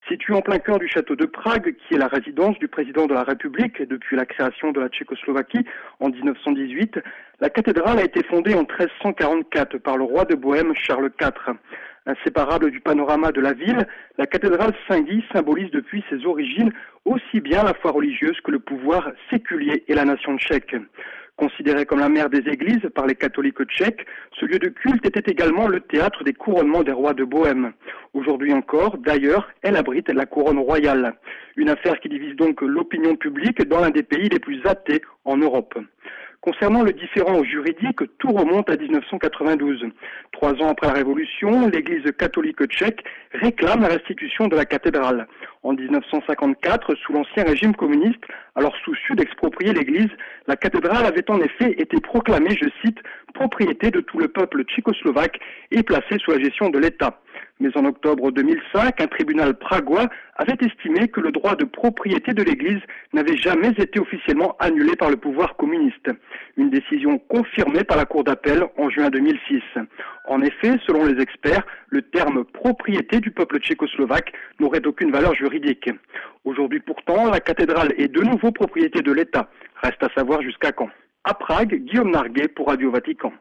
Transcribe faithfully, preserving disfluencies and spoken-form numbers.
Située en plein cœur du château de Prague, qui est la résidence du président de la République depuis la création de la Tchécoslovaquie en dix-neuf cent dix-huit, la cathédrale a été fondée en treize cent quarante-quatre par le roi de Bohême Charles quatre. Inséparable du panorama de la ville, la cathédrale Saint-Guy symbolise depuis ses origines aussi bien la foi religieuse que le pouvoir séculier et la nation tchèque. Considérée comme la mère des églises par les catholiques tchèques, ce lieu de culte était également le théâtre des couronnements des rois de Bohême. Aujourd'hui encore, d'ailleurs, elle abrite la couronne royale. Une affaire qui divise donc l'opinion publique dans l'un des pays les plus athées en Europe. Concernant le différend juridique, tout remonte à dix-neuf cent quatre-vingt-douze. Trois ans après la Révolution, l'Église catholique tchèque réclame la restitution de la cathédrale. En dix-neuf cent cinquante-quatre, sous l'ancien régime communiste, alors soucieux d'exproprier l'Église, la cathédrale avait en effet été proclamée, je cite, propriété de tout le peuple tchécoslovaque et placée sous la gestion de l'État. Mais en octobre deux mille cinq, un tribunal pragois avait estimé que le droit de propriété de l'Église n'avait jamais été officiellement annulé par le pouvoir communiste. Une décision confirmée par la Cour d'appel en juin deux mille six. En effet, selon les experts, le terme propriété du peuple tchécoslovaque n'aurait aucune valeur juridique. Aujourd'hui pourtant, la cathédrale est de nouveau propriété de l'État. Reste à savoir jusqu'à quand. À Prague, Guillaume Narguet pour Radio Vatican.